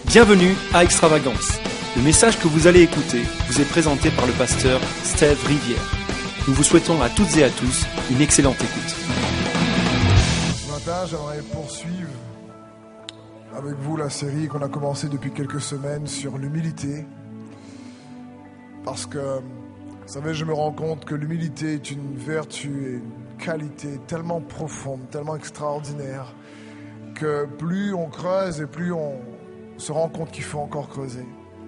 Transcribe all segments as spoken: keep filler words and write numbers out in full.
Bienvenue à Extravagance. Le message que vous allez écouter vous est présenté par le pasteur Steve Rivière. Nous vous souhaitons à toutes et à tous une excellente écoute. Ce matin, j'aimerais poursuivre avec vous la série qu'on a commencée depuis quelques semaines sur l'humilité. Parce que, vous savez, je me rends compte que l'humilité est une vertu et une qualité tellement profonde, tellement extraordinaire, que plus on creuse et plus on se rend compte qu'il faut encore creuser.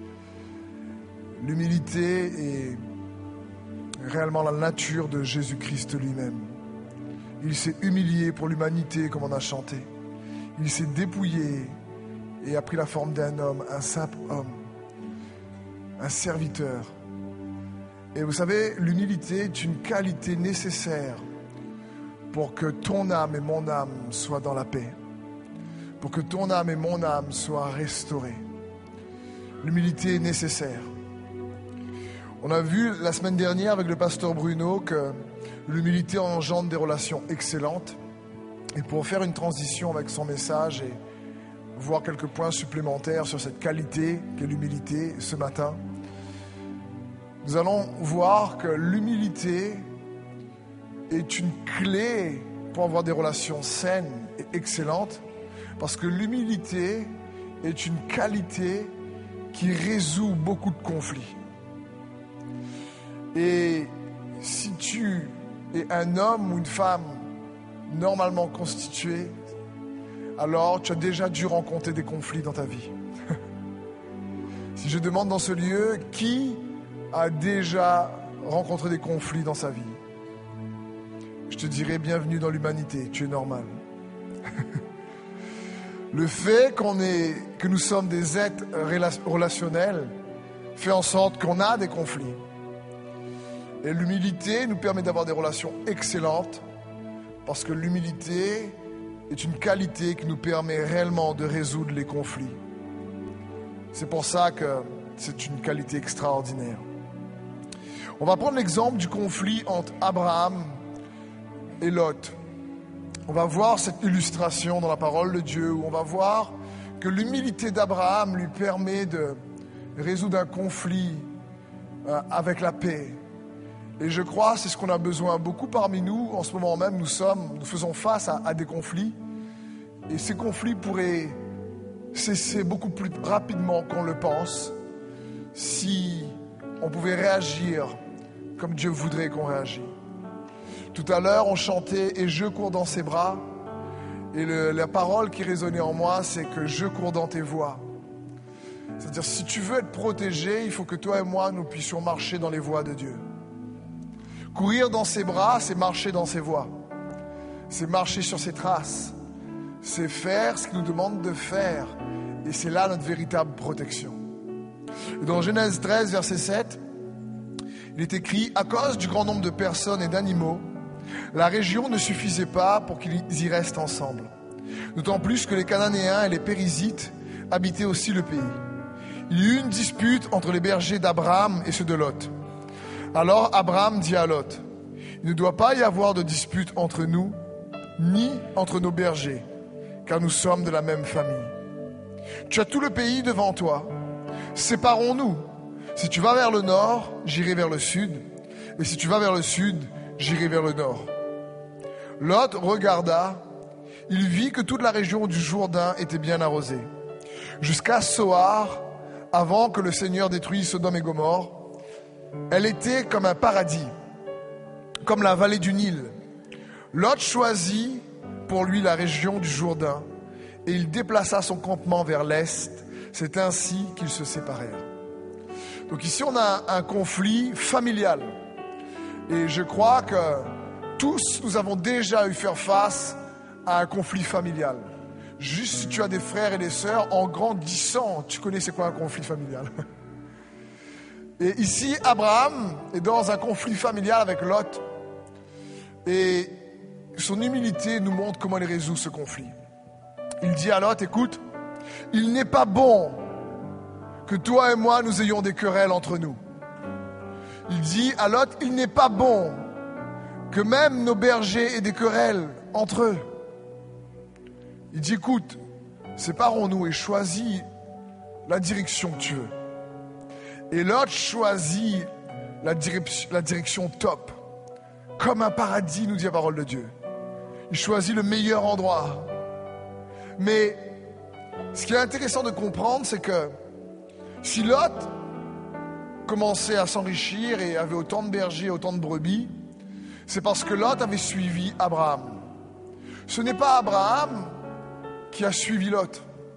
L'humilité est réellement la nature de Jésus-Christ lui-même. Il s'est humilié pour l'humanité comme on a chanté. Il s'est dépouillé et a pris la forme d'un homme, un simple homme, un serviteur. Et vous savez, l'humilité est une qualité nécessaire pour que ton âme et mon âme soient dans la paix, pour que ton âme et mon âme soient restaurées. L'humilité est nécessaire. On a vu la semaine dernière avec le pasteur Bruno que l'humilité engendre des relations excellentes. Et pour faire une transition avec son message et voir quelques points supplémentaires sur cette qualité qu'est l'humilité ce matin, nous allons voir que l'humilité est une clé pour avoir des relations saines et excellentes, parce que l'humilité est une qualité qui résout beaucoup de conflits. Et si tu es un homme ou une femme normalement constitué, alors tu as déjà dû rencontrer des conflits dans ta vie. Si je demande dans ce lieu, qui a déjà rencontré des conflits dans sa vie? Je te dirais bienvenue dans l'humanité, tu es normal. Le fait qu'on est, que nous sommes des êtres relationnels fait en sorte qu'on a des conflits. Et l'humilité nous permet d'avoir des relations excellentes, parce que l'humilité est une qualité qui nous permet réellement de résoudre les conflits. C'est pour ça que c'est une qualité extraordinaire. On va prendre l'exemple du conflit entre Abraham et Lot. On va voir cette illustration dans la parole de Dieu, où on va voir que l'humilité d'Abraham lui permet de résoudre un conflit euh, avec la paix. Et je crois que c'est ce qu'on a besoin beaucoup parmi nous. En ce moment même, nous sommes, nous faisons face à, à des conflits. Et ces conflits pourraient cesser beaucoup plus rapidement qu'on le pense si on pouvait réagir comme Dieu voudrait qu'on réagisse. Tout à l'heure, on chantait « Et je cours dans ses bras ». Et le, la parole qui résonnait en moi, c'est que je cours dans tes voies. C'est-à-dire, si tu veux être protégé, il faut que toi et moi, nous puissions marcher dans les voies de Dieu. Courir dans ses bras, c'est marcher dans ses voies. C'est marcher sur ses traces. C'est faire ce qu'il nous demande de faire. Et c'est là notre véritable protection. Et dans Genèse treize, verset sept, il est écrit « À cause du grand nombre de personnes et d'animaux, la région ne suffisait pas pour qu'ils y restent ensemble. D'autant plus que les Cananéens et les Périzites habitaient aussi le pays. Il y eut une dispute entre les bergers d'Abraham et ceux de Lot. Alors Abraham dit à Lot, « Il ne doit pas y avoir de dispute entre nous, ni entre nos bergers, car nous sommes de la même famille. Tu as tout le pays devant toi. Séparons-nous. Si tu vas vers le nord, j'irai vers le sud, et si tu vas vers le sud, j'irai vers le nord. » Lot regarda, il vit que toute la région du Jourdain était bien arrosée, jusqu'à Soar, avant que le Seigneur détruise Sodome et Gomorrhe. Elle était comme un paradis, comme la vallée du Nil. Lot choisit pour lui la région du Jourdain et il déplaça son campement vers l'est. C'est ainsi qu'ils se séparèrent. Donc ici on a un conflit familial. Et je crois que tous nous avons déjà eu faire face à un conflit familial. Juste si tu as des frères et des sœurs, en grandissant, tu connais c'est quoi un conflit familial. Et ici, Abraham est dans un conflit familial avec Lot. Et son humilité nous montre comment il résout ce conflit. Il dit à Lot, écoute, il n'est pas bon que toi et moi nous ayons des querelles entre nous. Il dit à Lot, il n'est pas bon que même nos bergers aient des querelles entre eux. Il dit, écoute, séparons-nous et choisis la direction que tu veux. Et Lot choisit la direction, la direction top. Comme un paradis, nous dit la parole de Dieu. Il choisit le meilleur endroit. Mais ce qui est intéressant de comprendre, c'est que si Lot commençait à s'enrichir et avait autant de bergers, autant de brebis, c'est parce que Lot avait suivi Abraham. Ce n'est pas Abraham qui a suivi Lot.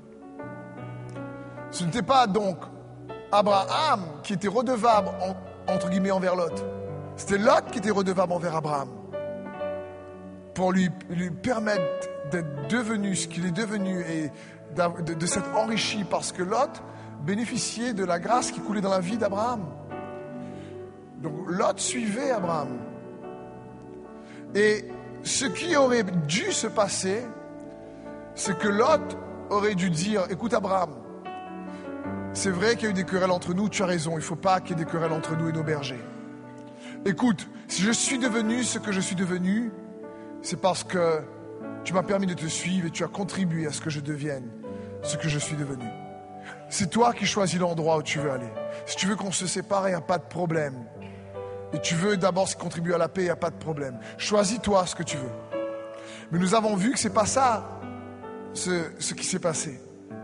Ce n'était pas donc Abraham qui était redevable en, entre guillemets envers Lot. C'était Lot qui était redevable envers Abraham pour lui, lui permettre d'être devenu ce qu'il est devenu et de, de s'être enrichi parce que Lot bénéficiait de la grâce qui coulait dans la vie d'Abraham. Donc Lot suivait Abraham. Et ce qui aurait dû se passer, c'est que Lot aurait dû dire, écoute Abraham, c'est vrai qu'il y a eu des querelles entre nous, tu as raison, il ne faut pas qu'il y ait des querelles entre nous et nos bergers. Écoute, si je suis devenu ce que je suis devenu, c'est parce que tu m'as permis de te suivre et tu as contribué à ce que je devienne ce que je suis devenu. C'est toi qui choisis l'endroit où tu veux aller. Si tu veux qu'on se sépare, il n'y a pas de problème. Et tu veux d'abord contribuer à la paix, il n'y a pas de problème. Choisis-toi ce que tu veux. Mais nous avons vu que ce n'est pas ça ce, ce qui s'est passé.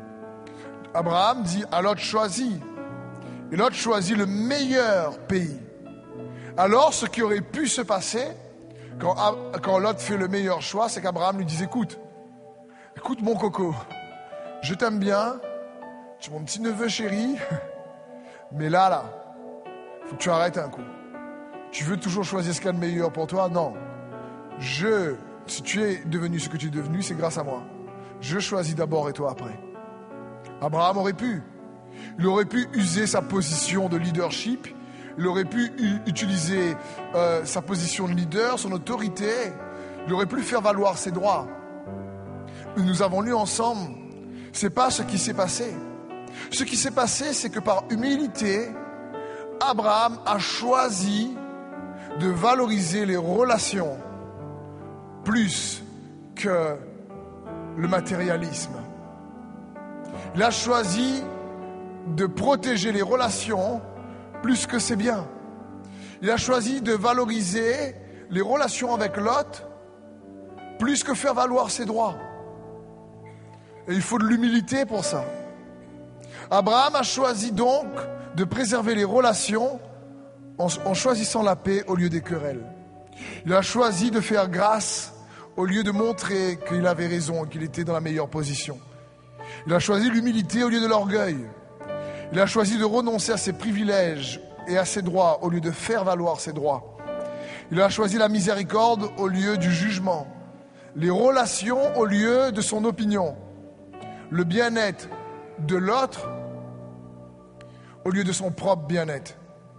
Abraham dit à Lot choisis. Et Lot choisit le meilleur pays. Alors ce qui aurait pu se passer, quand, quand Lot fait le meilleur choix, c'est qu'Abraham lui dit écoute, écoute mon coco, je t'aime bien, tu es mon petit neveu chéri, mais là, là, il faut que tu arrêtes un coup. Tu veux toujours choisir ce qu'il y a de meilleur pour toi? Non. Je, si tu es devenu ce que tu es devenu, c'est grâce à moi. Je choisis d'abord et toi après. Abraham aurait pu. Il aurait pu user sa position de leadership. Il aurait pu u- utiliser euh, sa position de leader, son autorité. Il aurait pu faire valoir ses droits. Mais nous avons lu ensemble, c'est pas ce qui s'est passé. Ce qui s'est passé, c'est que par humilité, Abraham a choisi de valoriser les relations plus que le matérialisme. Il a choisi de protéger les relations plus que ses biens. Il a choisi de valoriser les relations avec Lot plus que faire valoir ses droits. Et il faut de l'humilité pour ça. Abraham a choisi donc de préserver les relations en, en choisissant la paix au lieu des querelles. Il a choisi de faire grâce au lieu de montrer qu'il avait raison et qu'il était dans la meilleure position. Il a choisi l'humilité au lieu de l'orgueil. Il a choisi de renoncer à ses privilèges et à ses droits au lieu de faire valoir ses droits. Il a choisi la miséricorde au lieu du jugement, les relations au lieu de son opinion, le bien-être de l'autre au lieu de son propre bien-être.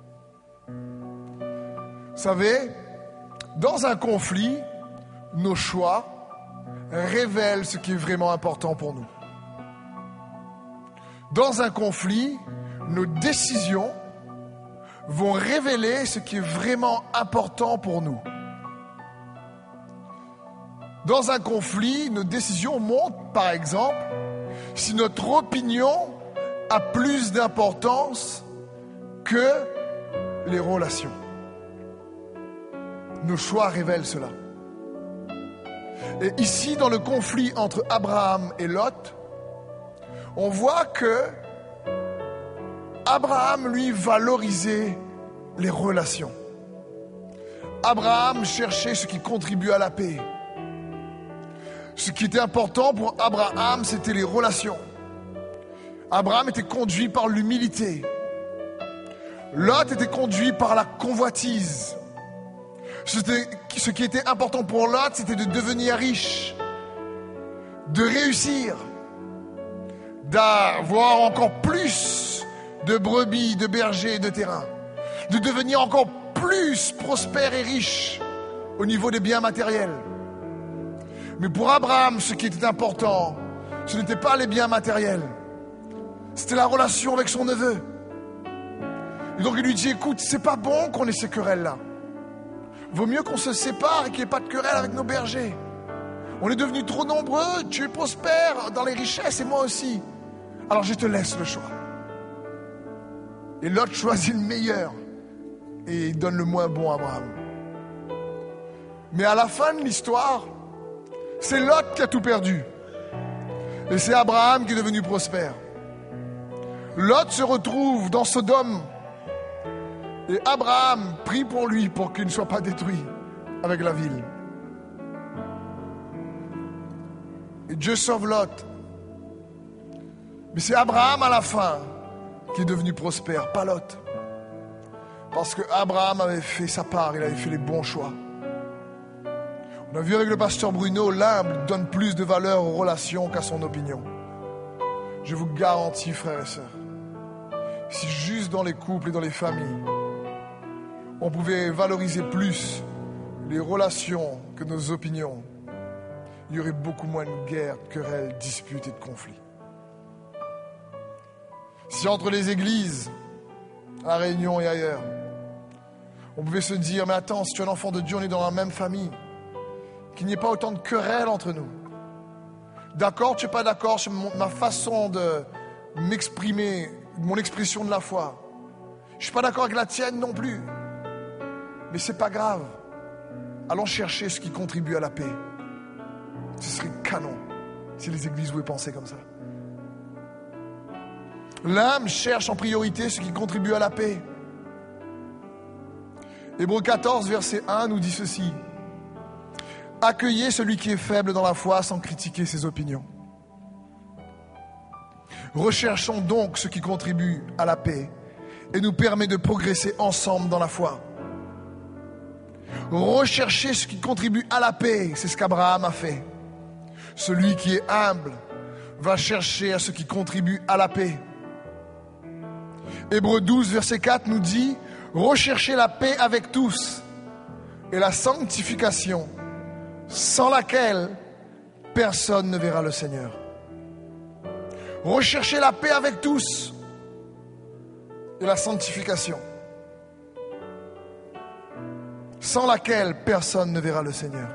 Vous savez, dans un conflit, nos choix révèlent ce qui est vraiment important pour nous. Dans un conflit, nos décisions vont révéler ce qui est vraiment important pour nous. Dans un conflit, nos décisions montrent, par exemple, si notre opinion a plus d'importance que les relations. Nos choix révèlent cela. Et ici, dans le conflit entre Abraham et Lot, on voit que Abraham, lui, valorisait les relations. Abraham cherchait ce qui contribue à la paix. Ce qui était important pour Abraham, c'était les relations. Abraham était conduit par l'humilité. Lot était conduit par la convoitise. C'était, ce qui était important pour Lot, c'était de devenir riche, de réussir, d'avoir encore plus de brebis, de bergers et de terrains, de devenir encore plus prospère et riche au niveau des biens matériels. Mais pour Abraham, ce qui était important, ce n'était pas les biens matériels, c'était la relation avec son neveu. Et donc il lui dit, écoute, c'est pas bon qu'on ait ces querelles-là. Vaut mieux qu'on se sépare et qu'il n'y ait pas de querelle avec nos bergers. On est devenus trop nombreux, tu es prospère dans les richesses et moi aussi. Alors je te laisse le choix. Et Lot choisit le meilleur et donne le moins bon à Abraham. Mais à la fin de l'histoire, c'est Lot qui a tout perdu. Et c'est Abraham qui est devenu prospère. Lot se retrouve dans Sodome. Et Abraham prie pour lui pour qu'il ne soit pas détruit avec la ville. Et Dieu sauve Lot. Mais c'est Abraham à la fin qui est devenu prospère, pas Lot. Parce que Abraham avait fait sa part, il avait fait les bons choix. On a vu avec le pasteur Bruno, l'humble donne plus de valeur aux relations qu'à son opinion. Je vous garantis, frères et sœurs, si juste dans les couples et dans les familles, on pouvait valoriser plus les relations que nos opinions, il y aurait beaucoup moins de guerres, de querelles, de disputes et de conflits. Si entre les églises, à Réunion et ailleurs, on pouvait se dire, mais attends, si tu es un enfant de Dieu, on est dans la même famille, qu'il n'y ait pas autant de querelles entre nous. D'accord, tu n'es pas d'accord sur mon, ma façon de m'exprimer, mon expression de la foi. Je ne suis pas d'accord avec la tienne non plus. Mais ce n'est pas grave. Allons chercher ce qui contribue à la paix. Ce serait canon si les églises pouvaient penser comme ça. L'âme cherche en priorité ce qui contribue à la paix. Hébreux quatorze, verset un nous dit ceci. Accueillez celui qui est faible dans la foi sans critiquer ses opinions. Recherchons donc ce qui contribue à la paix et nous permet de progresser ensemble dans la foi. Rechercher ce qui contribue à la paix, c'est ce qu'Abraham a fait. Celui qui est humble va chercher à ce qui contribue à la paix. Hébreux douze, verset quatre nous dit « Recherchez la paix avec tous et la sanctification, sans laquelle personne ne verra le Seigneur. » Recherchez la paix avec tous et la sanctification, sans laquelle personne ne verra le Seigneur.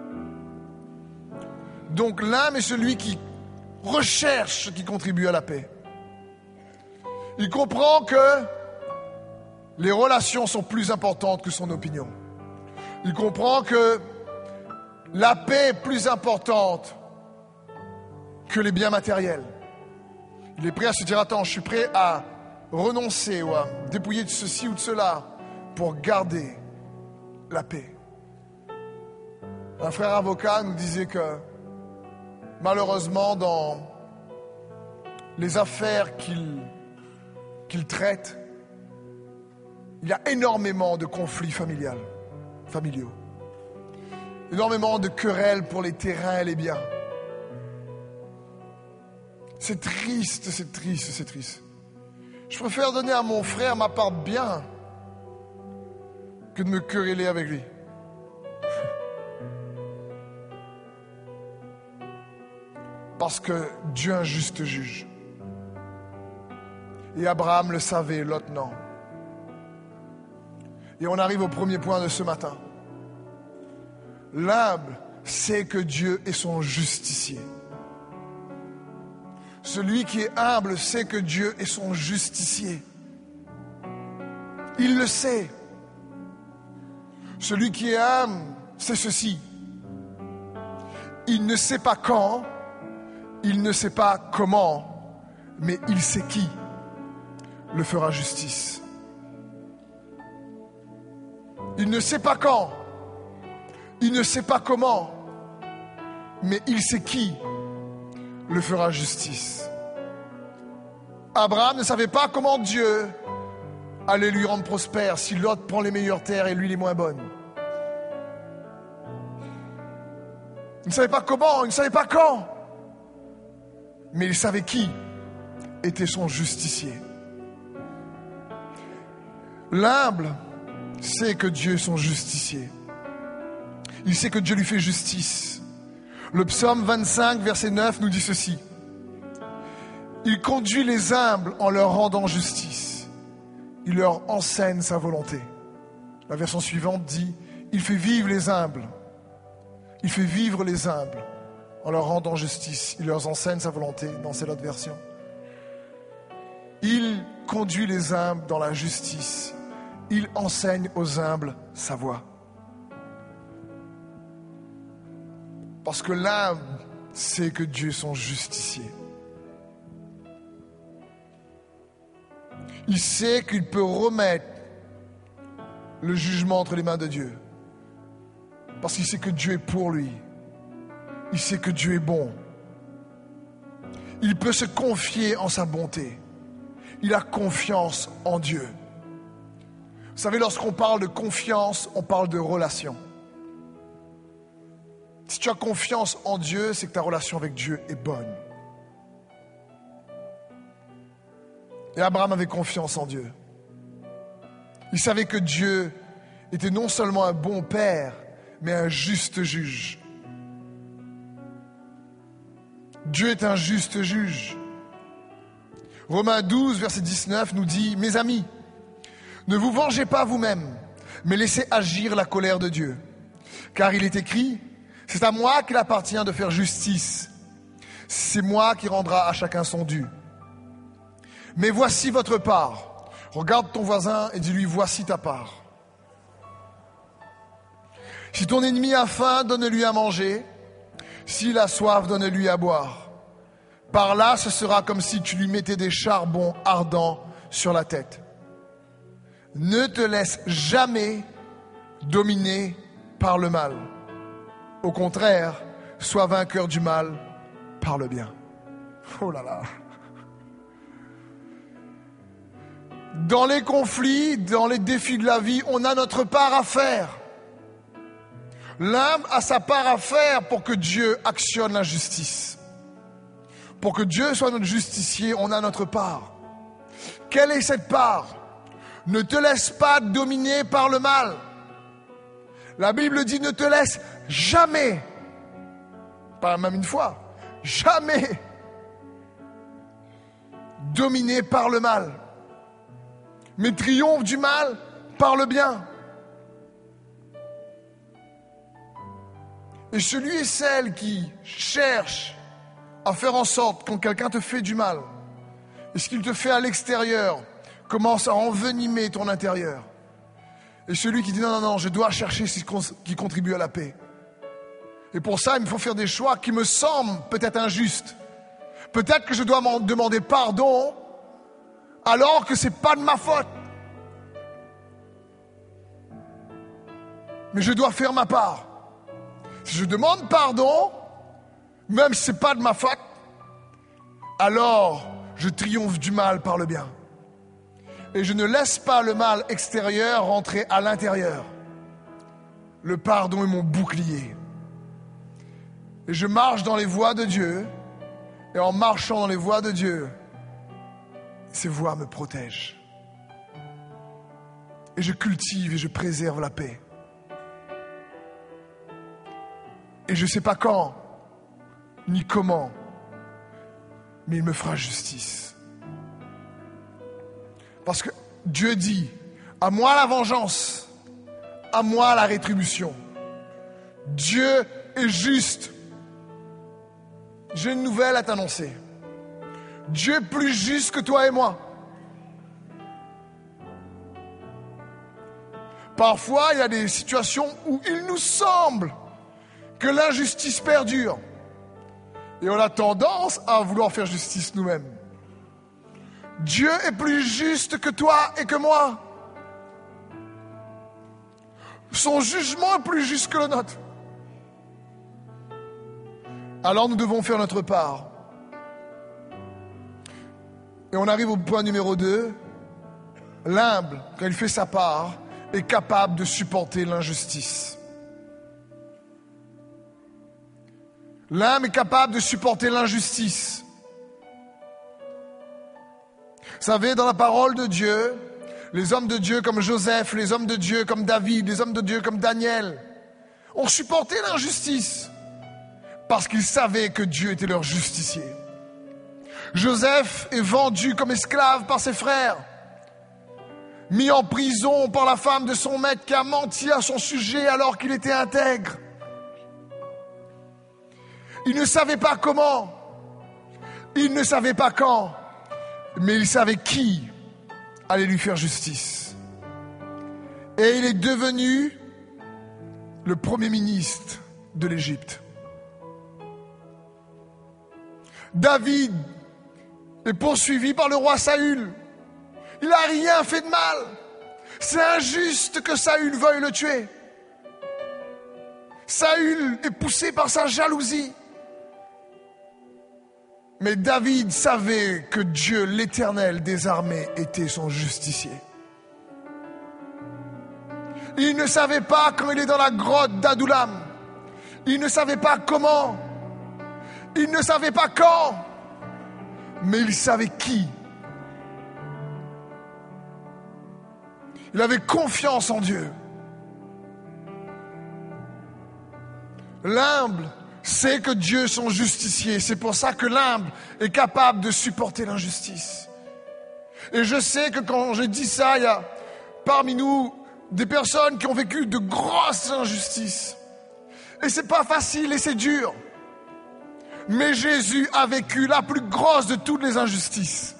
Donc l'âme est celui qui recherche ce qui contribue à la paix. Il comprend que les relations sont plus importantes que son opinion. Il comprend que la paix est plus importante que les biens matériels. Il est prêt à se dire, attends, je suis prêt à renoncer ou à me dépouiller de ceci ou de cela pour garder la paix. Un frère avocat nous disait que malheureusement, dans les affaires qu'il, qu'il traite, il y a énormément de conflits familiaux, familiaux. Énormément de querelles pour les terrains et les biens. C'est triste, c'est triste, c'est triste. Je préfère donner à mon frère ma part de bien que de me quereller avec lui. Parce que Dieu est un juste juge. Et Abraham le savait, Lot non. Et on arrive au premier point de ce matin. L'humble sait que Dieu est son justicier. Celui qui est humble sait que Dieu est son justicier. Il le sait. Celui qui est humble sait ceci. Il ne sait pas quand, il ne sait pas comment, mais il sait qui le fera justice. Il ne sait pas quand, il ne sait pas comment, mais il sait qui le fera justice. Abraham ne savait pas comment Dieu allait lui rendre prospère si l'autre prend les meilleures terres et lui les moins bonnes. Il ne savait pas comment, il ne savait pas quand, mais il savait qui était son justicier. L'humble sait que Dieu est son justicier. Il sait que Dieu lui fait justice. Le psaume vingt-cinq, verset neuf nous dit ceci. Il conduit les humbles en leur rendant justice. Il leur enseigne sa volonté. La version suivante dit, il fait vivre les humbles. Il fait vivre les humbles en leur rendant justice. Il leur enseigne sa volonté. Non, c'est l'autre version. Il conduit les humbles dans la justice. Il enseigne aux humbles sa voie. Parce que l'humble sait que Dieu est son justicier. Il sait qu'il peut remettre le jugement entre les mains de Dieu. Parce qu'il sait que Dieu est pour lui. Il sait que Dieu est bon. Il peut se confier en sa bonté. Il a confiance en Dieu. Vous savez, lorsqu'on parle de confiance, on parle de relation. Si tu as confiance en Dieu, c'est que ta relation avec Dieu est bonne. Et Abraham avait confiance en Dieu. Il savait que Dieu était non seulement un bon père, mais un juste juge. Dieu est un juste juge. Romains douze, verset dix-neuf nous dit « Mes amis, ne vous vengez pas vous-même, mais laissez agir la colère de Dieu. Car il est écrit, c'est à moi qu'il appartient de faire justice. C'est moi qui rendra à chacun son dû. Mais voici votre part. » Regarde ton voisin et dis-lui, voici ta part. Si ton ennemi a faim, donne-lui à manger. S'il a soif, donne-lui à boire. Par là, ce sera comme si tu lui mettais des charbons ardents sur la tête. Ne te laisse jamais dominer par le mal. Au contraire, sois vainqueur du mal par le bien. Oh là là. Dans les conflits, dans les défis de la vie, on a notre part à faire. L'homme a sa part à faire pour que Dieu actionne la justice. Pour que Dieu soit notre justicier, on a notre part. Quelle est cette part? Ne te laisse pas dominer par le mal. La Bible dit ne te laisse jamais, pas même une fois, jamais dominer par le mal. Mais triomphe du mal par le bien. Et celui et celle qui cherche à faire en sorte, quand quelqu'un te fait du mal, et ce qu'il te fait à l'extérieur commence à envenimer ton intérieur. Et celui qui dit non, non, non, je dois chercher ce qui contribue à la paix. Et pour ça, il me faut faire des choix qui me semblent peut-être injustes. Peut-être que je dois m'en demander pardon alors que c'est pas de ma faute. Mais je dois faire ma part. Si je demande pardon, même si c'est pas de ma faute, alors je triomphe du mal par le bien. Et je ne laisse pas le mal extérieur rentrer à l'intérieur. Le pardon est mon bouclier. Et je marche dans les voies de Dieu. Et en marchant dans les voies de Dieu, ces voies me protègent. Et je cultive et je préserve la paix. Et je ne sais pas quand, ni comment, mais il me fera justice. Parce que Dieu dit, à moi la vengeance, à moi la rétribution. Dieu est juste. J'ai une nouvelle à t'annoncer. Dieu est plus juste que toi et moi. Parfois, il y a des situations où il nous semble que l'injustice perdure. Et on a tendance à vouloir faire justice nous-mêmes. Dieu est plus juste que toi et que moi. Son jugement est plus juste que le nôtre. Alors nous devons faire notre part. Et on arrive au point numéro deux. L'humble, quand il fait sa part, est capable de supporter l'injustice. L'homme est capable de supporter l'injustice. Vous savez, dans la parole de Dieu, les hommes de Dieu comme Joseph, les hommes de Dieu comme David, les hommes de Dieu comme Daniel, ont supporté l'injustice parce qu'ils savaient que Dieu était leur justicier. Joseph est vendu comme esclave par ses frères, mis en prison par la femme de son maître qui a menti à son sujet alors qu'il était intègre. Il ne savait pas comment, il ne savait pas quand, mais il savait qui allait lui faire justice. Et il est devenu le premier ministre de l'Égypte. David est poursuivi par le roi Saül. Il n'a rien fait de mal. C'est injuste que Saül veuille le tuer. Saül est poussé par sa jalousie. Mais David savait que Dieu, l'Éternel des armées, était son justicier. Il ne savait pas quand il est dans la grotte d'Adoulam. Il ne savait pas comment. Il ne savait pas quand. Mais il savait qui. Il avait confiance en Dieu. L'humble sait que Dieu est son justicier. C'est pour ça que l'humble est capable de supporter l'injustice. Et je sais que quand j'ai dit ça, il y a parmi nous des personnes qui ont vécu de grosses injustices. Et c'est pas facile et c'est dur. Mais Jésus a vécu la plus grosse de toutes les injustices.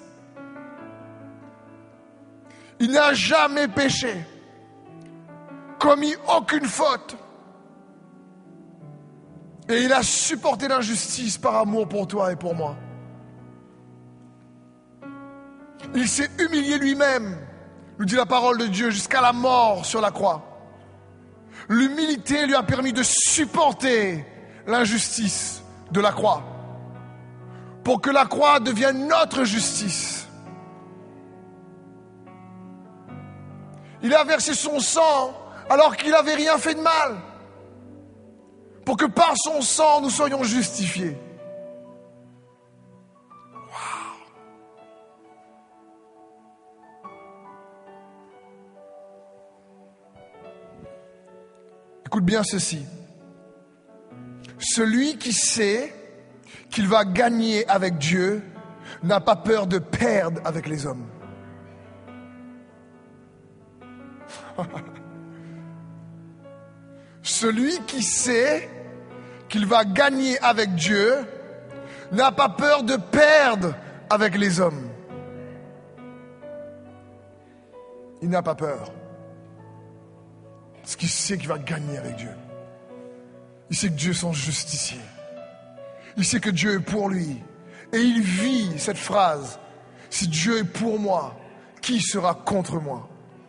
Il n'a jamais péché, commis aucune faute. Et il a supporté l'injustice par amour pour toi et pour moi. Il s'est humilié lui-même, nous dit la parole de Dieu, jusqu'à la mort sur la croix. L'humilité lui a permis de supporter l'injustice de la croix, pour que la croix devienne notre justice. Il a versé son sang alors qu'il n'avait rien fait de mal, pour que par son sang nous soyons justifiés. Wow. Écoute bien ceci. Celui qui sait qu'il va gagner avec Dieu n'a pas peur de perdre avec les hommes. Celui qui sait qu'il va gagner avec Dieu n'a pas peur de perdre avec les hommes. Il n'a pas peur. Parce qu'il sait qu'il va gagner avec Dieu. Il sait que Dieu est son justicier. Il sait que Dieu est pour lui. Et il vit cette phrase. Si Dieu est pour moi, qui sera contre moi?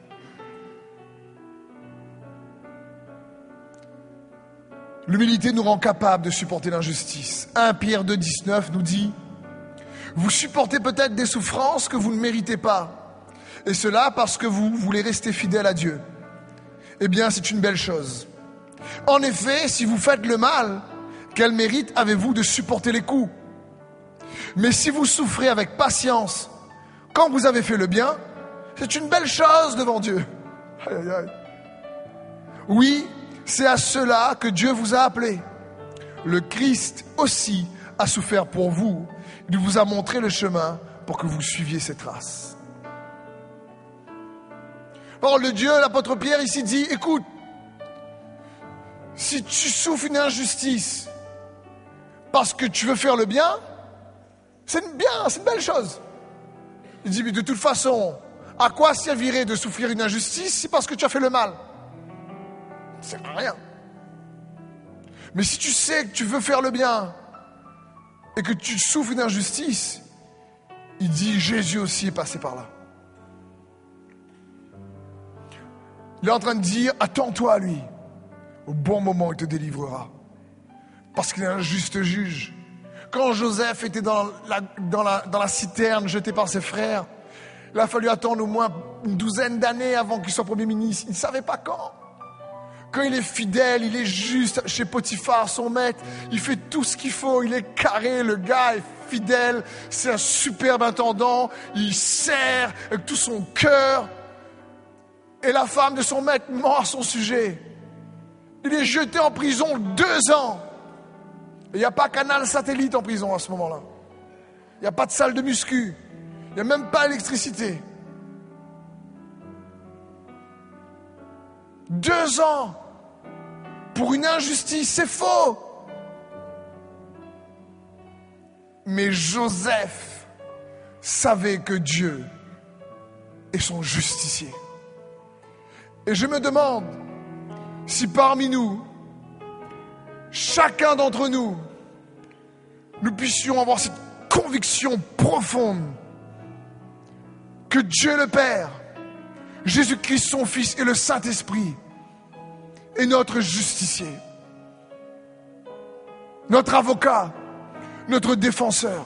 L'humilité nous rend capable de supporter l'injustice. premier Pierre deux, dix-neuf nous dit: vous supportez peut-être des souffrances que vous ne méritez pas, et cela parce que vous voulez rester fidèle à Dieu. Eh bien, c'est une belle chose. En effet, si vous faites le mal, quel mérite avez-vous de supporter les coups? Mais si vous souffrez avec patience, quand vous avez fait le bien, c'est une belle chose devant Dieu. Aïe, aïe, aïe. Oui, c'est à cela que Dieu vous a appelé. Le Christ aussi a souffert pour vous. Il vous a montré le chemin pour que vous suiviez ses traces. Parole de Dieu, l'apôtre Pierre ici dit: écoute, si tu souffres une injustice parce que tu veux faire le bien, c'est bien, c'est une belle chose. Il dit: mais de toute façon, à quoi servirait de souffrir une injustice si parce que tu as fait le mal? Ça sert à rien. Mais si tu sais que tu veux faire le bien et que tu souffres une injustice, il dit: Jésus aussi est passé par là. Il est en train de dire: attends-toi à lui. Au bon moment, il te délivrera. Parce qu'il est un juste juge. Quand Joseph était dans la, dans la, dans la citerne, jeté par ses frères, il a fallu attendre au moins une douzaine d'années avant qu'il soit premier ministre. Il ne savait pas quand. Quand il est fidèle, il est juste chez Potiphar, son maître, il fait tout ce qu'il faut, il est carré, le gars est fidèle, c'est un superbe intendant, il sert avec tout son cœur. Et la femme de son maître ment à son sujet. Il est jeté en prison deux ans. Il n'y a pas canal satellite en prison à ce moment-là. Il n'y a pas de salle de muscu. Il n'y a même pas d'électricité. Deux ans pour une injustice, c'est faux. Mais Joseph savez que Dieu est son justicier. Et je me demande si parmi nous, chacun d'entre nous, nous puissions avoir cette conviction profonde que Dieu le Père, Jésus-Christ son Fils et le Saint-Esprit est notre justicier, notre avocat, notre défenseur,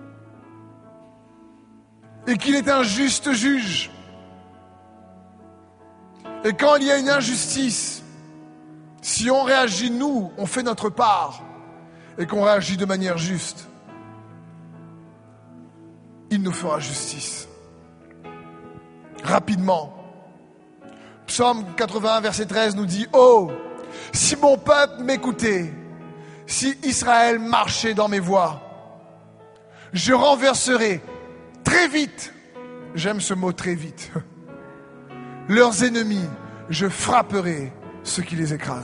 et qu'il est un juste juge. Et quand il y a une injustice, si on réagit, nous, on fait notre part, et qu'on réagit de manière juste, il nous fera justice. Rapidement, Psaume quatre-vingt-un, verset treize nous dit « Oh, si mon peuple m'écoutait, si Israël marchait dans mes voies, je renverserai très vite, j'aime ce mot très vite, leurs ennemis, je frapperai ceux qui les écrasent. »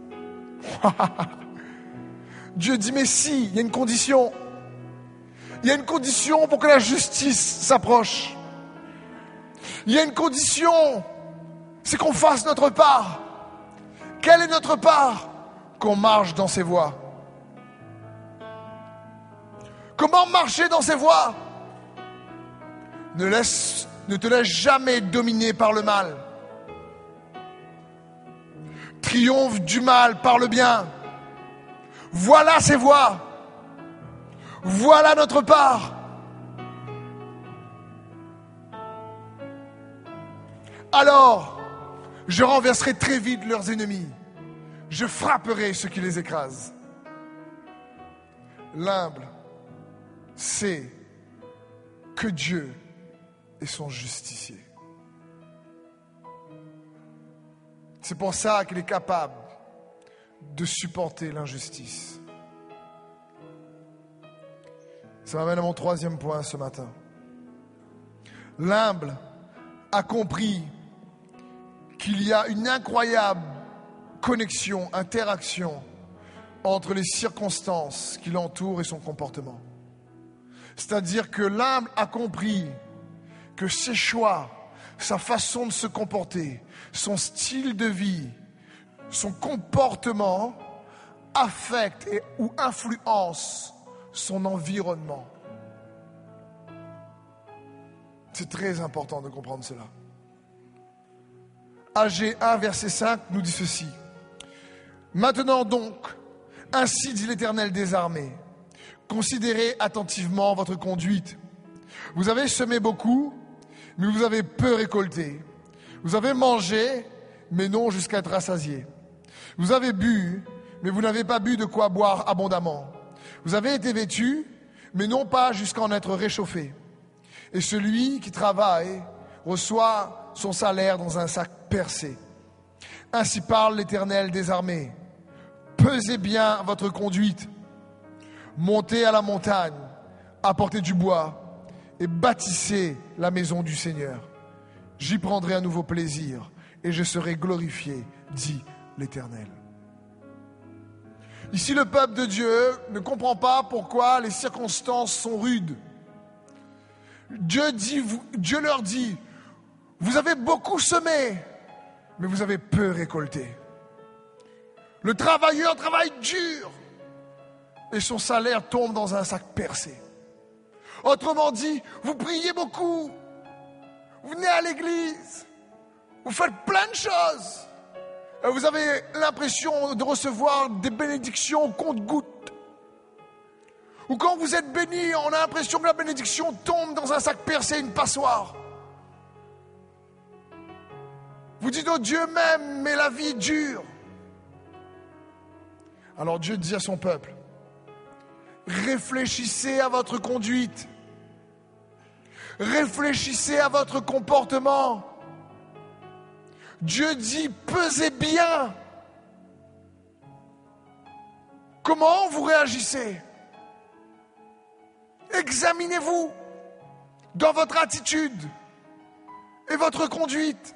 Dieu dit, mais si, il y a une condition. Il y a une condition pour que la justice s'approche. Il y a une condition, c'est qu'on fasse notre part. Quelle est notre part? Qu'on marche dans ses voies. Comment marcher dans ses voies? Ne, laisse, ne te laisse jamais dominer par le mal. Triomphe du mal par le bien. Voilà ses voies. Voilà notre part. Alors, je renverserai très vite leurs ennemis. Je frapperai ceux qui les écrasent. L'humble sait que Dieu est son justicier. C'est pour ça qu'il est capable de supporter l'injustice. Ça m'amène à mon troisième point ce matin. L'humble a compris qu'il y a une incroyable connexion, interaction entre les circonstances qui l'entourent et son comportement. C'est-à-dire que l'humble a compris que ses choix, sa façon de se comporter, son style de vie, son comportement affecte et, ou influence son environnement. C'est très important de comprendre cela. A G un, verset cinq nous dit ceci. Maintenant donc, ainsi dit l'Éternel des armées, considérez attentivement votre conduite. Vous avez semé beaucoup, mais vous avez peu récolté. Vous avez mangé, mais non jusqu'à être rassasié. Vous avez bu, mais vous n'avez pas bu de quoi boire abondamment. Vous avez été vêtu, mais non pas jusqu'à en être réchauffé. Et celui qui travaille reçoit son salaire dans un sac percé. Ainsi parle l'Éternel des armées. Pesez bien votre conduite. Montez à la montagne, apportez du bois et bâtissez la maison du Seigneur. J'y prendrai un nouveau plaisir et je serai glorifié, dit l'Éternel. Ici, le peuple de Dieu ne comprend pas pourquoi les circonstances sont rudes. Dieu, dit, Dieu leur dit, vous avez beaucoup semé, mais vous avez peu récolté. Le travailleur travaille dur et son salaire tombe dans un sac percé. Autrement dit, vous priez beaucoup, vous venez à l'église, vous faites plein de choses. Et vous avez l'impression de recevoir des bénédictions au compte-gouttes. Ou quand vous êtes béni, on a l'impression que la bénédiction tombe dans un sac percé, une passoire. Vous dites, oh Dieu m'aime, mais la vie est dure. Alors Dieu dit à son peuple, réfléchissez à votre conduite. Réfléchissez à votre comportement. Dieu dit, pesez bien. Comment vous réagissez? Examinez-vous dans votre attitude et votre conduite.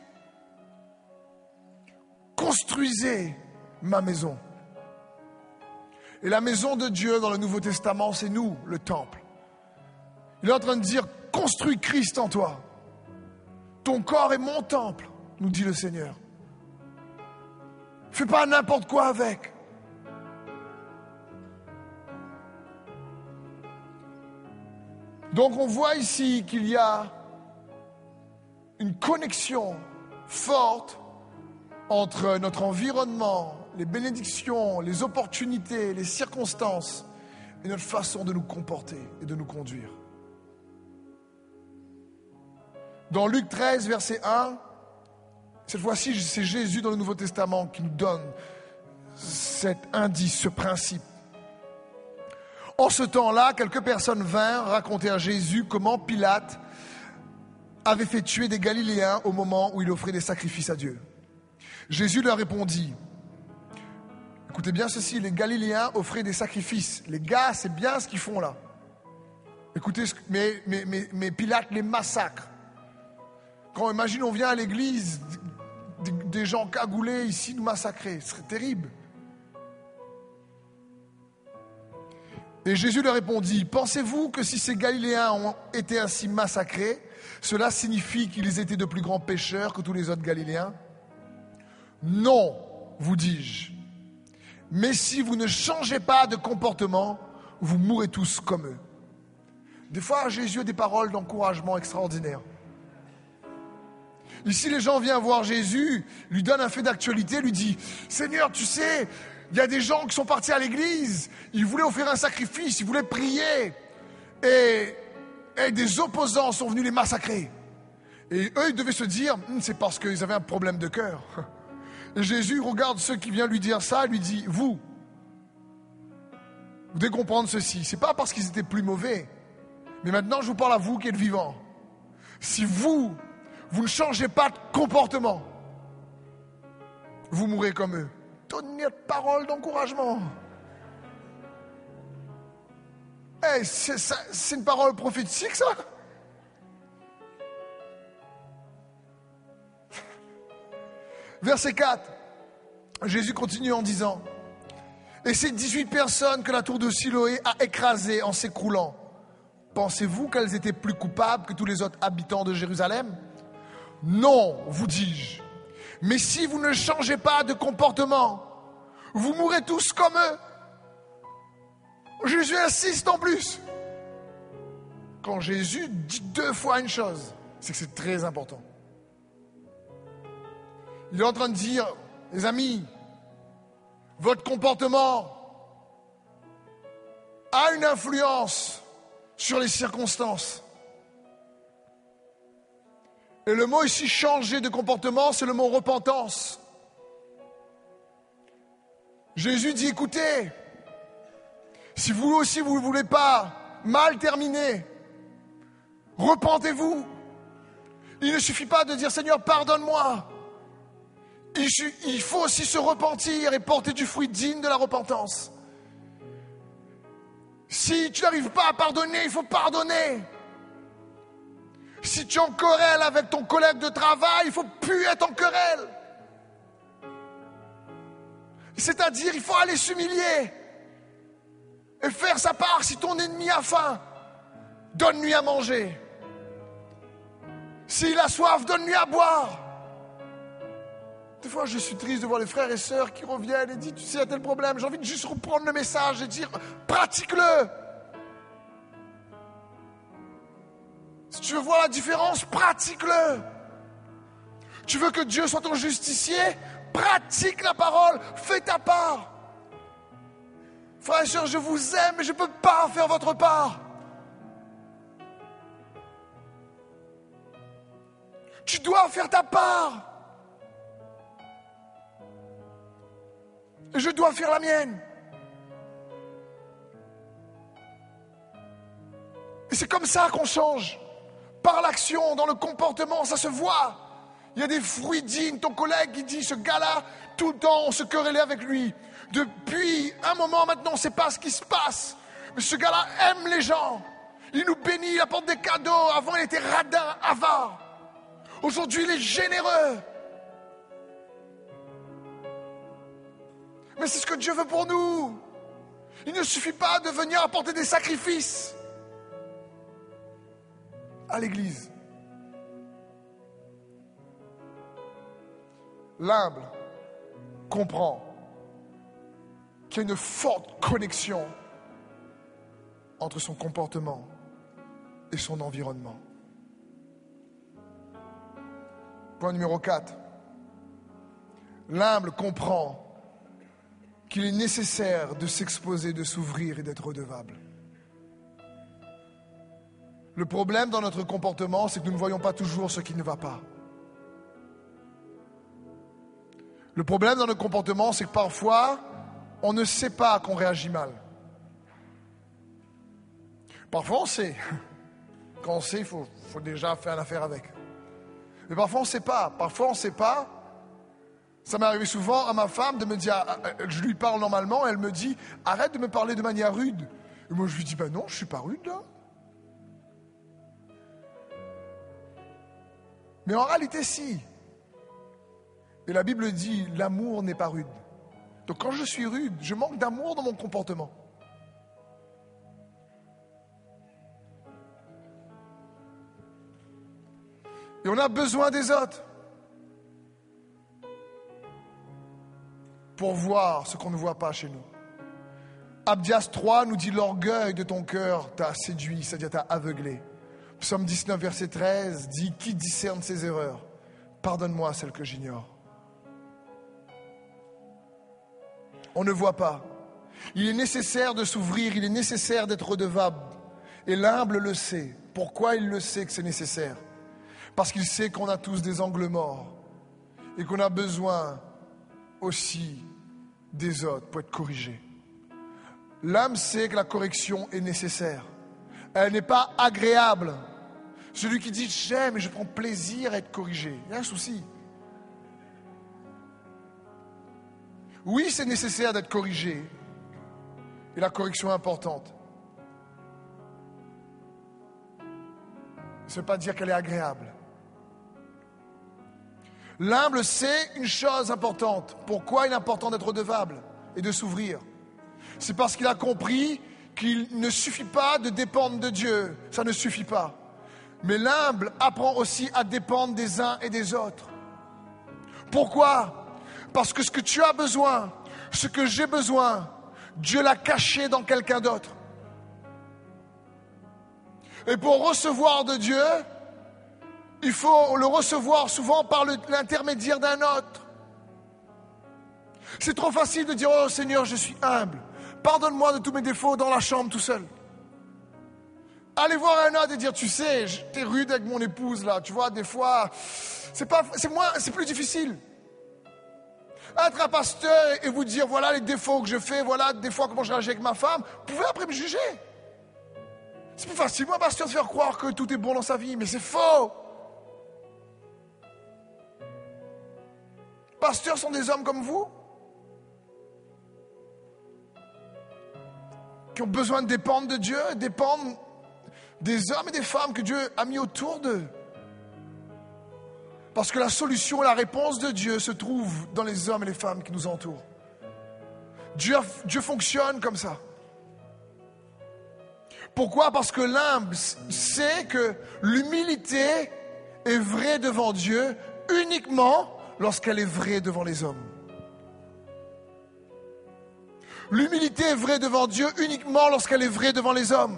Construisez ma maison. Et la maison de Dieu dans le Nouveau Testament, c'est nous, le temple. Il est en train de dire, construis Christ en toi. Ton corps est mon temple, nous dit le Seigneur. Fais pas n'importe quoi avec. Donc on voit ici qu'il y a une connexion forte entre notre environnement, les bénédictions, les opportunités, les circonstances et notre façon de nous comporter et de nous conduire. Dans Luc treize, verset un, cette fois-ci, c'est Jésus dans le Nouveau Testament qui nous donne cet indice, ce principe. En ce temps-là, quelques personnes vinrent raconter à Jésus comment Pilate avait fait tuer des Galiléens au moment où il offrait des sacrifices à Dieu. Jésus leur répondit, écoutez bien ceci, les Galiléens offraient des sacrifices. Les gars, c'est bien ce qu'ils font là. Écoutez, mais, mais, mais, mais Pilate les massacre. Quand imagine, on vient à l'église, des, des gens cagoulés ici nous massacrer, ce serait terrible. Et Jésus leur répondit, pensez-vous que si ces Galiléens ont été ainsi massacrés, cela signifie qu'ils étaient de plus grands pécheurs que tous les autres Galiléens? Non, vous dis-je. Mais si vous ne changez pas de comportement, vous mourrez tous comme eux. Des fois, Jésus a des paroles d'encouragement extraordinaires. Ici, les gens viennent voir Jésus, lui donnent un fait d'actualité, lui dit, Seigneur, tu sais, il y a des gens qui sont partis à l'église, ils voulaient offrir un sacrifice, ils voulaient prier, et, et des opposants sont venus les massacrer. Et eux, ils devaient se dire, hm, c'est parce qu'ils avaient un problème de cœur. Et Jésus regarde ceux qui viennent lui dire ça, et lui dit, vous, vous devez comprendre ceci, c'est pas parce qu'ils étaient plus mauvais, mais maintenant je vous parle à vous qui êtes vivants. Si vous, vous ne changez pas de comportement, vous mourrez comme eux. Donnez une parole d'encouragement. Hey, c'est, ça, c'est une parole prophétique, ça? Verset quatre. Jésus continue en disant, et ces dix-huit personnes que la tour de Siloé a écrasées en s'écroulant, pensez-vous qu'elles étaient plus coupables que tous les autres habitants de Jérusalem? Non, vous dis-je. Mais si vous ne changez pas de comportement, vous mourrez tous comme eux. Jésus insiste en plus. Quand Jésus dit deux fois une chose, c'est que c'est très important. Il est en train de dire, les amis, votre comportement a une influence sur les circonstances. Et le mot ici, changer de comportement, c'est le mot repentance. Jésus dit, écoutez, si vous aussi vous ne voulez pas mal terminer, repentez-vous. Il ne suffit pas de dire, Seigneur, pardonne-moi. Il, il faut aussi se repentir et porter du fruit digne de la repentance. Si tu n'arrives pas à pardonner, il faut pardonner. Si tu es en querelle avec ton collègue de travail, il ne faut plus être en querelle. C'est-à-dire, il faut aller s'humilier et faire sa part. Si ton ennemi a faim, donne-lui à manger. S'il a soif, donne-lui à boire. Des fois, je suis triste de voir les frères et sœurs qui reviennent et disent, tu sais, il y a tel problème. J'ai envie de juste reprendre le message et dire, pratique-le. Si tu veux voir la différence, pratique-le. Tu veux que Dieu soit ton justicier, pratique la parole, fais ta part. Frères et sœurs, je vous aime, mais je ne peux pas faire votre part. Tu dois faire ta part. Et je dois faire la mienne. Et c'est comme ça qu'on change. Par l'action, dans le comportement, ça se voit. Il y a des fruits dignes. Ton collègue qui dit, ce gars-là, tout le temps, on se querellait avec lui. Depuis un moment maintenant, on ne sait pas ce qui se passe. Mais ce gars-là aime les gens. Il nous bénit, il apporte des cadeaux. Avant, il était radin, avare. Aujourd'hui, il est généreux. Mais c'est ce que Dieu veut pour nous. Il ne suffit pas de venir apporter des sacrifices. à l'église. L'humble comprend qu'il y a une forte connexion entre son comportement et son environnement. Point numéro quatre. L'humble comprend qu'il est nécessaire de s'exposer, de s'ouvrir et d'être redevable. Le problème dans notre comportement, c'est que nous ne voyons pas toujours ce qui ne va pas. Le problème dans notre comportement, c'est que parfois, on ne sait pas qu'on réagit mal. Parfois, on sait. Quand on sait, il faut, faut déjà faire l'affaire avec. Mais parfois, on ne sait pas. Parfois, on ne sait pas. Ça m'est arrivé souvent à ma femme de me dire, je lui parle normalement, elle me dit, arrête de me parler de manière rude. Et moi, je lui dis, ben non, je ne suis pas rude, là. Mais en réalité, si. Et la Bible dit, l'amour n'est pas rude. Donc quand je suis rude, je manque d'amour dans mon comportement. Et on a besoin des autres pour voir ce qu'on ne voit pas chez nous. Abdias trois nous dit, l'orgueil de ton cœur t'a séduit, c'est-à-dire t'a aveuglé. Psaume dix-neuf, verset treize dit, qui discerne ses erreurs? Pardonne-moi celles que j'ignore. On ne voit pas. Il est nécessaire de s'ouvrir, il est nécessaire d'être redevable. Et l'humble le sait. Pourquoi il le sait que c'est nécessaire? Parce qu'il sait qu'on a tous des angles morts et qu'on a besoin aussi des autres pour être corrigés. L'âme sait que la correction est nécessaire. Elle n'est pas agréable. Celui qui dit j'aime et je prends plaisir à être corrigé, il y a un souci. Oui, c'est nécessaire d'être corrigé. Et la correction est importante. Ça ne veut pas dire qu'elle est agréable. L'humble sait une chose importante. Pourquoi il est important d'être redevable et de s'ouvrir? C'est parce qu'il a compris qu'il ne suffit pas de dépendre de Dieu. Ça ne suffit pas. Mais l'humble apprend aussi à dépendre des uns et des autres. Pourquoi? Parce que ce que tu as besoin, ce que j'ai besoin, Dieu l'a caché dans quelqu'un d'autre. Et pour recevoir de Dieu, il faut le recevoir souvent par le, l'intermédiaire d'un autre. C'est trop facile de dire « Oh Seigneur, je suis humble. Pardonne-moi de tous mes défauts dans la chambre tout seul. » Allez voir un autre et dire « Tu sais, t'es rude avec mon épouse là. Tu vois, des fois, c'est, pas, c'est, moins, c'est plus difficile. » Être un pasteur et vous dire voilà les défauts que je fais, voilà des fois comment je réagis avec ma femme, vous pouvez après me juger. C'est plus facile, moi, pasteur, de faire croire que tout est bon dans sa vie, mais c'est faux. Pasteurs sont des hommes comme vous, qui ont besoin de dépendre de Dieu, dépendre des hommes et des femmes que Dieu a mis autour d'eux. Parce que la solution et la réponse de Dieu se trouve dans les hommes et les femmes qui nous entourent. Dieu, Dieu fonctionne comme ça. Pourquoi? Parce que l'humble sait que l'humilité est vraie devant Dieu uniquement lorsqu'elle est vraie devant les hommes. L'humilité est vraie devant Dieu uniquement lorsqu'elle est vraie devant les hommes.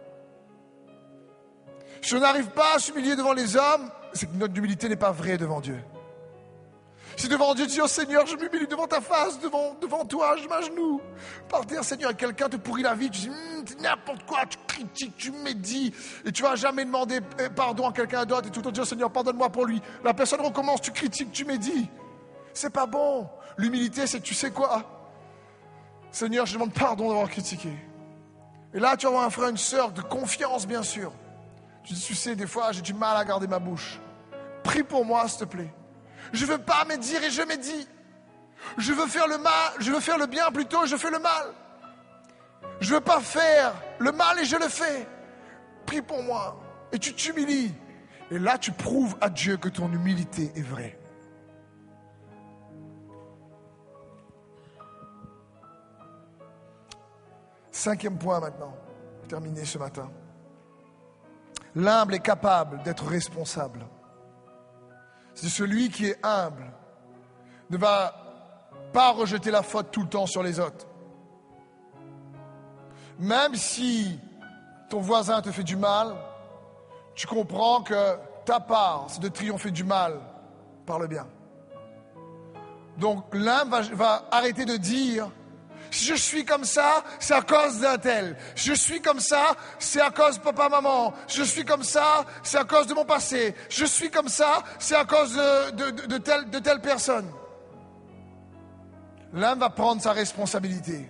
Si on n'arrive pas à s'humilier devant les hommes, c'est que notre humilité n'est pas vraie devant Dieu. Si devant Dieu, tu dis, oh Seigneur, je m'humilie devant ta face, devant, devant toi, je m'agenouille. Par terre, Seigneur, et quelqu'un te pourrit la vie, tu dis, hm, c'est n'importe quoi, tu critiques, tu médis, et tu vas jamais demander pardon à quelqu'un d'autre, et tout le temps dire, Seigneur, pardonne-moi pour lui. La personne recommence, tu critiques, tu médis. C'est pas bon. L'humilité, c'est, tu sais quoi? Seigneur, je demande pardon d'avoir critiqué. Et là, tu vas avoir un frère, une sœur de confiance, bien sûr. Tu dis, tu sais, des fois, j'ai du mal à garder ma bouche. Prie pour moi, s'il te plaît. Je veux pas médire et je médis. Je veux faire le mal, je veux faire le bien plutôt, je fais le mal. Je veux pas faire le mal et je le fais. Prie pour moi. Et tu t'humilies. Et là, tu prouves à Dieu que ton humilité est vraie. Cinquième point maintenant, terminé ce matin. L'humble est capable d'être responsable. C'est celui qui est humble ne va pas rejeter la faute tout le temps sur les autres. Même si ton voisin te fait du mal, tu comprends que ta part, c'est de triompher du mal par le bien. Donc l'humble va, va arrêter de dire « Si je suis comme ça, c'est à cause d'un tel. Je suis comme ça, c'est à cause de papa-maman. Je suis comme ça, c'est à cause de mon passé. Je suis comme ça, c'est à cause de, de, de, de, telle, de telle personne. » L'homme va prendre sa responsabilité.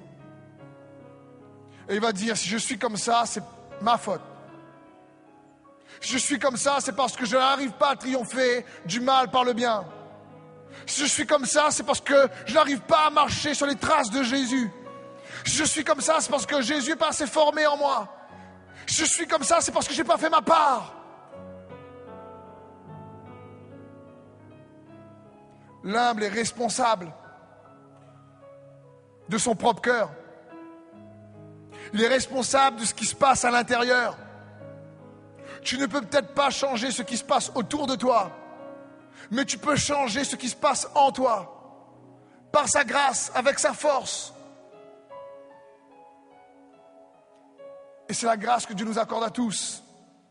Et il va dire, si je suis comme ça, c'est ma faute. Si je suis comme ça, c'est parce que je n'arrive pas à triompher du mal par le bien. Si je suis comme ça, c'est parce que je n'arrive pas à marcher sur les traces de Jésus. Si je suis comme ça, c'est parce que Jésus n'est pas assez formé en moi. Si je suis comme ça, c'est parce que je n'ai pas fait ma part. L'humble est responsable de son propre cœur. Il est responsable de ce qui se passe à l'intérieur. Tu ne peux peut-être pas changer ce qui se passe autour de toi, mais tu peux changer ce qui se passe en toi, par sa grâce, avec sa force. Et c'est la grâce que Dieu nous accorde à tous.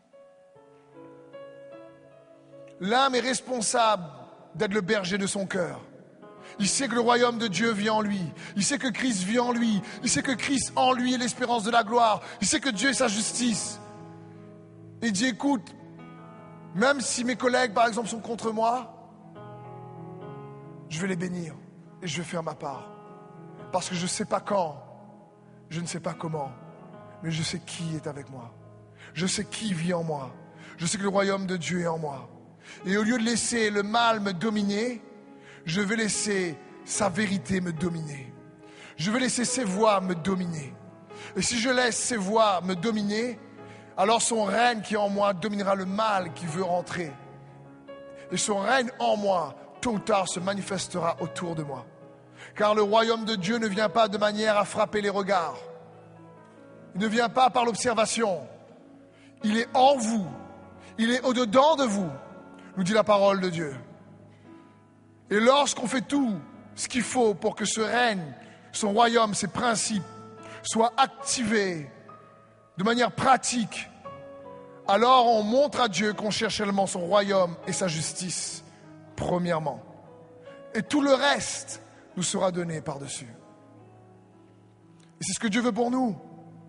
L'homme est responsable d'être le berger de son cœur. Il sait que le royaume de Dieu vit en lui. Il sait que Christ vit en lui. Il sait que Christ en lui est l'espérance de la gloire. Il sait que Dieu est sa justice. Il dit, écoute, même si mes collègues, par exemple, sont contre moi, je vais les bénir et je vais faire ma part. Parce que je ne sais pas quand, je ne sais pas comment, mais je sais qui est avec moi. Je sais qui vit en moi. Je sais que le royaume de Dieu est en moi. Et au lieu de laisser le mal me dominer, je vais laisser sa vérité me dominer. Je vais laisser ses voix me dominer. Et si je laisse ses voix me dominer, alors son règne qui est en moi dominera le mal qui veut rentrer. Et son règne en moi, tôt ou tard, se manifestera autour de moi. Car le royaume de Dieu ne vient pas de manière à frapper les regards. Il ne vient pas par l'observation. Il est en vous. Il est au-dedans de vous, nous dit la parole de Dieu. Et lorsqu'on fait tout ce qu'il faut pour que ce règne, son royaume, ses principes soient activés de manière pratique, alors on montre à Dieu qu'on cherche seulement son royaume et sa justice, premièrement. Et tout le reste nous sera donné par-dessus. Et c'est ce que Dieu veut pour nous.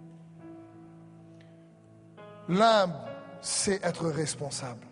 L'humble sait être responsable.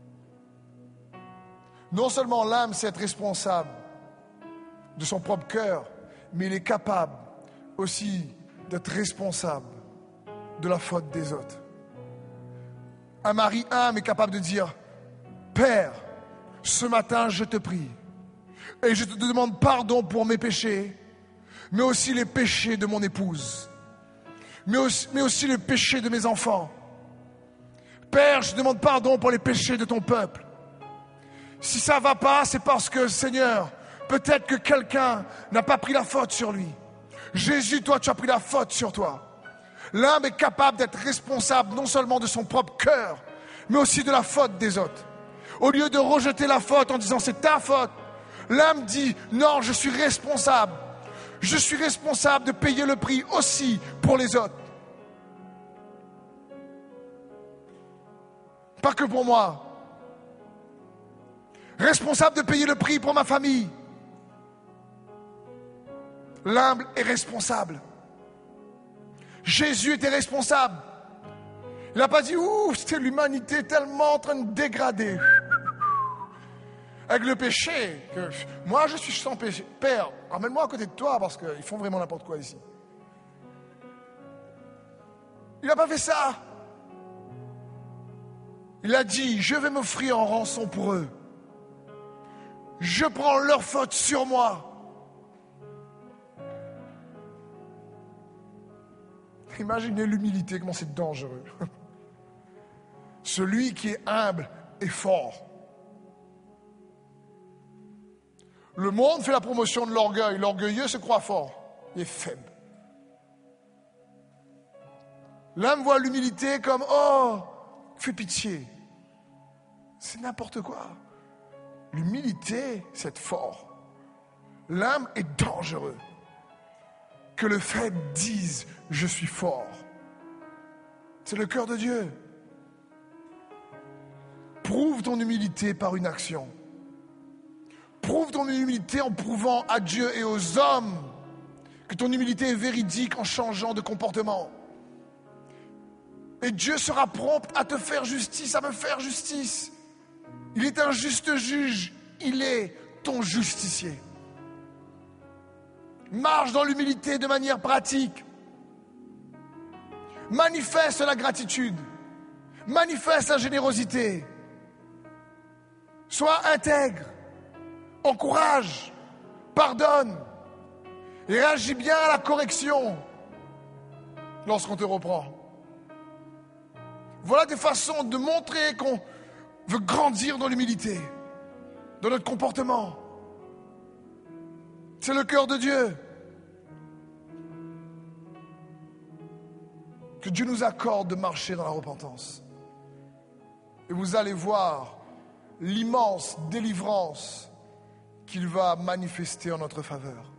Non seulement l'âme sait être responsable de son propre cœur, mais il est capable aussi d'être responsable de la faute des autres. Un mari humble est capable de dire, Père, ce matin je te prie et je te demande pardon pour mes péchés, mais aussi les péchés de mon épouse, mais aussi, mais aussi les péchés de mes enfants. Père, je te demande pardon pour les péchés de ton peuple. Si ça ne va pas, c'est parce que, Seigneur, peut-être que quelqu'un n'a pas pris la faute sur lui. Jésus, toi, tu as pris la faute sur toi. L'homme est capable d'être responsable non seulement de son propre cœur, mais aussi de la faute des autres. Au lieu de rejeter la faute en disant c'est ta faute, l'homme dit non, je suis responsable. Je suis responsable de payer le prix aussi pour les autres. Pas que pour moi. Responsable de payer le prix pour ma famille. L'humble est responsable. Jésus était responsable. Il n'a pas dit, ouh, c'était l'humanité tellement en train de dégrader. Avec le péché, que moi je suis sans péché. Père, ramène-moi à côté de toi parce qu'ils font vraiment n'importe quoi ici. Il n'a pas fait ça. Il a dit, je vais m'offrir en rançon pour eux. Je prends leur faute sur moi. Imaginez l'humilité, comment c'est dangereux. Celui qui est humble est fort. Le monde fait la promotion de l'orgueil. L'orgueilleux se croit fort. Il est faible. L'homme voit l'humilité comme « Oh, fais pitié. C'est n'importe quoi. L'humilité, c'est être fort. L'âme est dangereux. Que le faible dise « je suis fort ». C'est le cœur de Dieu. Prouve ton humilité par une action. Prouve ton humilité en prouvant à Dieu et aux hommes que ton humilité est véridique en changeant de comportement. Et Dieu sera prompt à te faire justice, à me faire justice. Il est un juste juge, il est ton justicier. Marche dans l'humilité de manière pratique. Manifeste la gratitude. Manifeste la générosité. Sois intègre. Encourage. Pardonne. Et réagis bien à la correction lorsqu'on te reprend. Voilà des façons de montrer qu'on veut grandir dans l'humilité, dans notre comportement. C'est le cœur de Dieu. Que Dieu nous accorde de marcher dans la repentance. Et vous allez voir l'immense délivrance qu'il va manifester en notre faveur.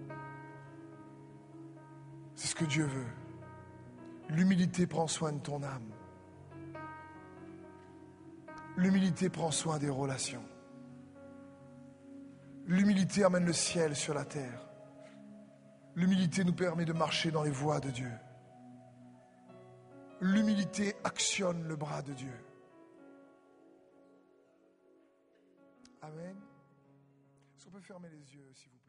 C'est ce que Dieu veut. L'humilité prend soin de ton âme. L'humilité prend soin des relations. L'humilité amène le ciel sur la terre. L'humilité nous permet de marcher dans les voies de Dieu. L'humilité actionne le bras de Dieu. Amen. Est-ce qu'on peut fermer les yeux, s'il vous plaît?